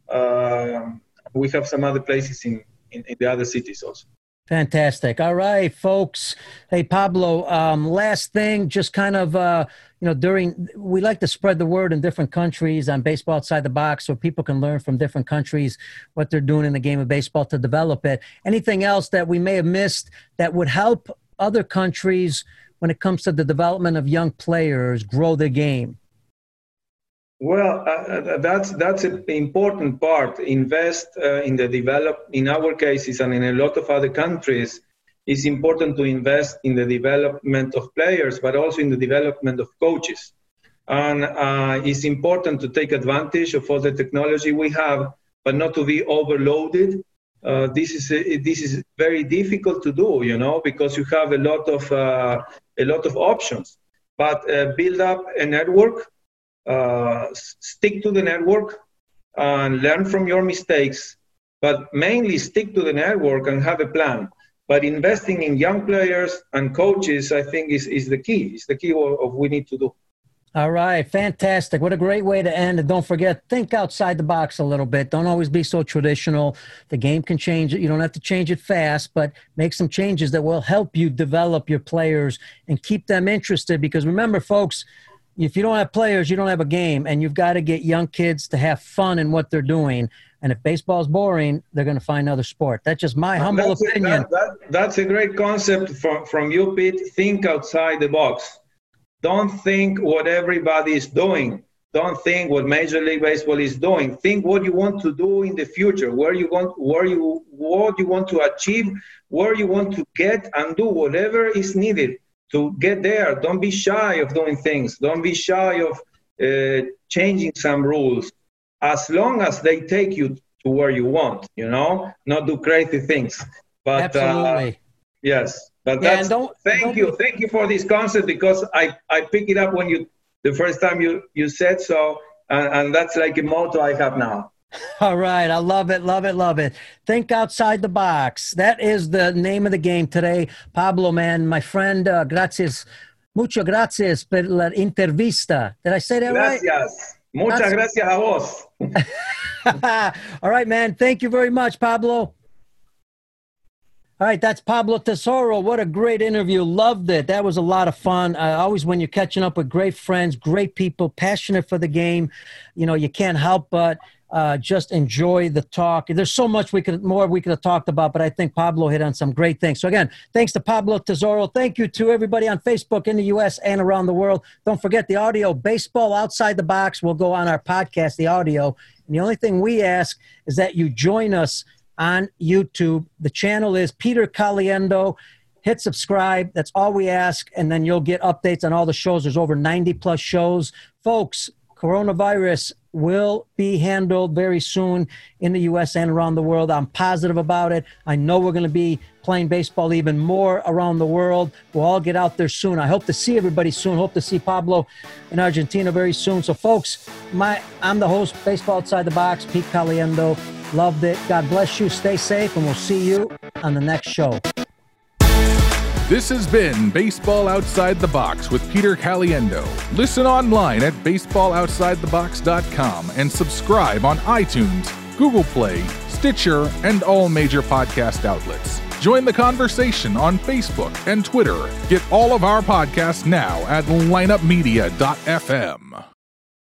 We have some other places in the other cities also.
Fantastic. All right, folks. Hey, Pablo, last thing, just kind of, you know, we like to spread the word in different countries on Baseball Outside the Box so people can learn from different countries what they're doing in the game of baseball to develop it. Anything else that we may have missed that would help other countries when it comes to the development of young players grow the game?
Well, that's an important part. Invest in our cases and in a lot of other countries, it's important to invest in the development of players, but also in the development of coaches. And it's important to take advantage of all the technology we have, but not to be overloaded. This is very difficult to do, you know, because you have a lot of options. But build up a network. Stick to the network and learn from your mistakes, but mainly stick to the network and have a plan. But investing in young players and coaches, I think, is the key. It's the key of what we need to do.
All right. Fantastic. What a great way to end. And don't forget, think outside the box a little bit. Don't always be so traditional. The game can change it. You don't have to change it fast, but make some changes that will help you develop your players and keep them interested. Because remember, folks, if you don't have players, you don't have a game, and you've got to get young kids to have fun in what they're doing. And if baseball is boring, they're going to find another sport. That's just my humble opinion.
That's a great concept from you, Pete. Think outside the box. Don't think what everybody is doing. Don't think what Major League Baseball is doing. Think what you want to do in the future, what you want to achieve, where you want to get, and do whatever is needed to get there. Don't be shy of doing things. Don't be shy of changing some rules, as long as they take you to where you want, not do crazy things. But
absolutely.
Yes. But thank you for this concept, because I picked it up the first time you said so, and that's like a motto I have now.
All right. I love it, love it, love it. Think outside the box. That is the name of the game today. Pablo, man, my friend, gracias. Muchas gracias por la entrevista. Did I say that right?
Gracias. Muchas gracias a vos.
All right, man. Thank you very much, Pablo. All right, that's Pablo Tesoro. What a great interview. Loved it. That was a lot of fun. Always when you're catching up with great friends, great people, passionate for the game, you can't help but just enjoy the talk. There's so much we could have talked about, but I think Pablo hit on some great things. So again, thanks to Pablo Tesoro. Thank you to everybody on Facebook in the U.S. and around the world. Don't forget the audio, Baseball Outside the Box, will go on our podcast, the audio. And the only thing we ask is that you join us on YouTube. The channel is Peter Caliendo. Hit subscribe. That's all we ask. And then you'll get updates on all the shows. There's over 90 plus shows. Folks, coronavirus will be handled very soon in the U.S. and around the world. I'm positive about it. I know we're going to be playing baseball even more around the world. We'll all get out there soon. I hope to see everybody soon. Hope to see Pablo in Argentina very soon. So, folks, I'm the host, Baseball Outside the Box, Pete Caliendo. Loved it. God bless you. Stay safe, and we'll see you on the next show.
This has been Baseball Outside the Box with Peter Caliendo. Listen online at baseballoutsidethebox.com and subscribe on iTunes, Google Play, Stitcher, and all major podcast outlets. Join the conversation on Facebook and Twitter. Get all of our podcasts now at lineupmedia.fm.